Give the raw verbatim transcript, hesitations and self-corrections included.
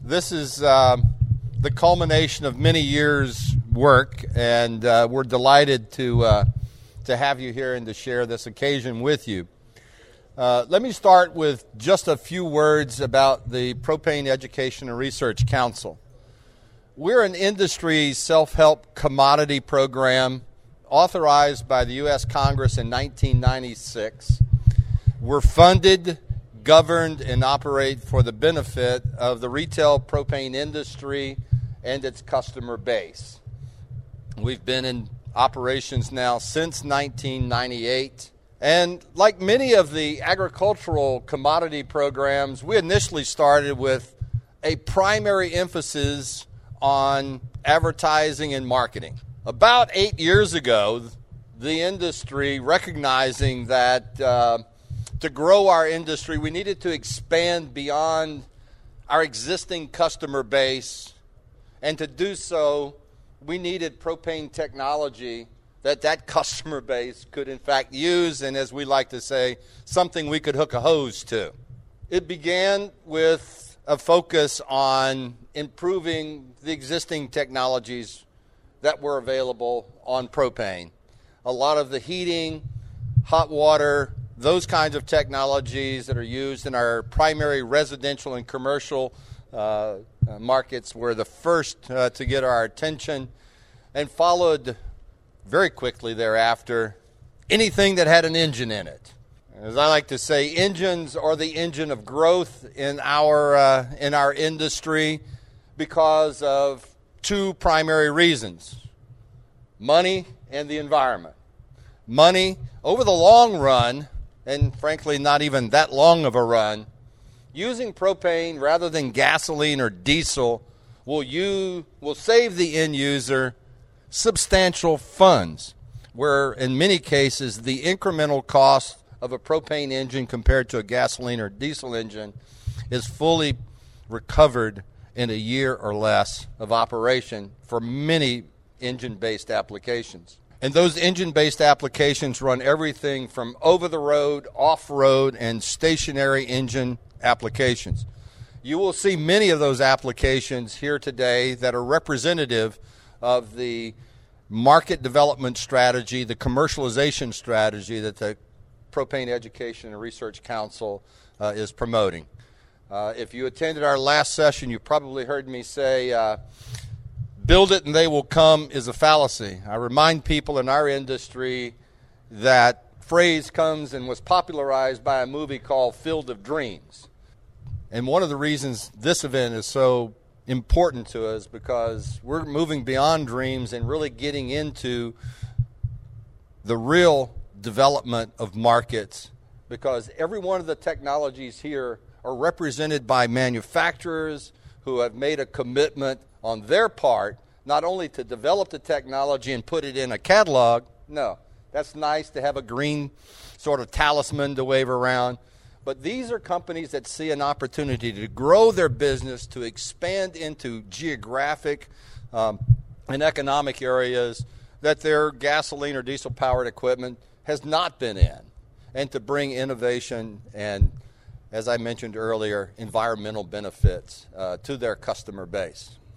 This is uh, the culmination of many years' work, and uh, we're delighted to uh, to have you here and to share this occasion with you. Uh, let me start with just a few words about the Propane Education and Research Council. We're an industry self-help commodity program authorized by the U S Congress in nineteen ninety-six. We're funded, governed, and operate for the benefit of the retail propane industry and its customer base. We've been in operations now since nineteen ninety-eight. And like many of the agricultural commodity programs, we initially started with a primary emphasis on advertising and marketing. About eight years ago, the industry, recognizing that uh, to grow our industry, we needed to expand beyond our existing customer base, and to do so, we needed propane technology that that customer base could in fact use, and as we like to say, something we could hook a hose to. It began with a focus on improving the existing technologies that were available on propane. A lot of the heating, hot water, those kinds of technologies that are used in our primary residential and commercial uh, uh, markets were the first uh, to get our attention, and followed very quickly thereafter anything that had an engine in it. As I like to say, engines are the engine of growth in our uh, in our industry because of two primary reasons: money and the environment. Money, over the long run, and frankly not even that long of a run, using propane rather than gasoline or diesel will you will save the end user substantial funds, where in many cases the incremental cost of a propane engine compared to a gasoline or diesel engine is fully recovered in a year or less of operation for many engine-based applications. And those engine-based applications run everything from over-the-road, off-road, and stationary engine applications. You will see many of those applications here today that are representative of the market development strategy, the commercialization strategy that the Propane Education and Research Council uh, is promoting. Uh, if you attended our last session, you probably heard me say, uh, build it and they will come is a fallacy. I remind people in our industry that phrase comes and was popularized by a movie called Field of Dreams. And one of the reasons this event is so important to us because we're moving beyond dreams and really getting into the real development of markets, because every one of the technologies here are represented by manufacturers who have made a commitment on their part, not only to develop the technology and put it in a catalog. No, that's nice to have a green sort of talisman to wave around. But these are companies that see an opportunity to grow their business, to expand into geographic um, and economic areas that their gasoline or diesel-powered equipment has not been in, and to bring innovation and, as I mentioned earlier, environmental benefits uh, to their customer base.